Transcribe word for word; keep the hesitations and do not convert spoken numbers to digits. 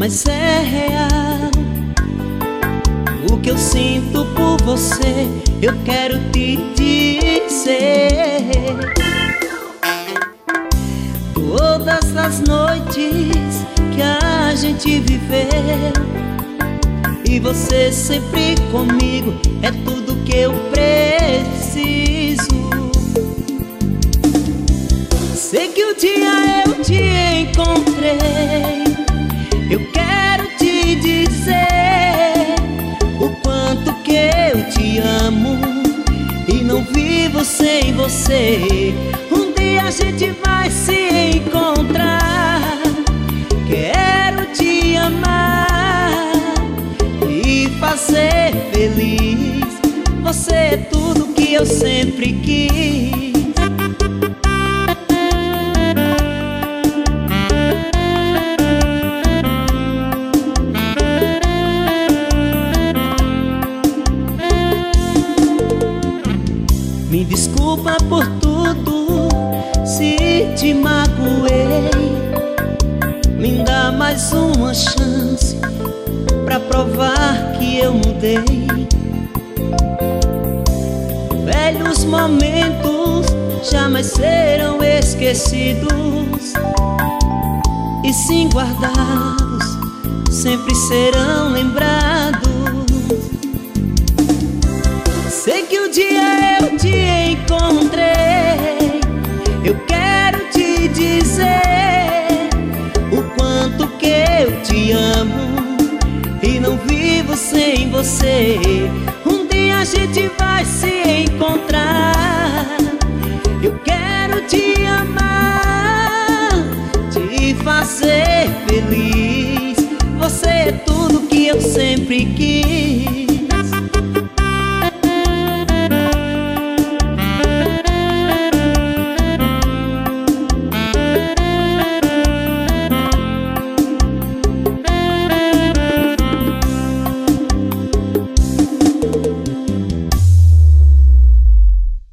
mas é real. O que eu sinto por você, eu quero te dizer. Todas as noites que a gente viveu, e você sempre comigo, é tudo que eu preciso. Sei que o dia eu te encontrei, eu quero te dizer o quanto que eu te amo e não vivo sem você. Um dia a gente vai se encontrar. Quero te amar e fazer feliz. Você é tudo que eu sempre quis. Me desculpa por tudo, se te magoei. Me dá mais uma chance pra provar que eu mudei. Velhos momentos jamais serão esquecidos, e sim guardados, sempre serão lembrados. Sei que o dia eu te encontrei, eu quero te dizer o quanto que eu te amo e não vivo sem você. Um dia a gente vai se encontrar. Eu quero te amar, te fazer feliz. Você é tudo que eu sempre quis.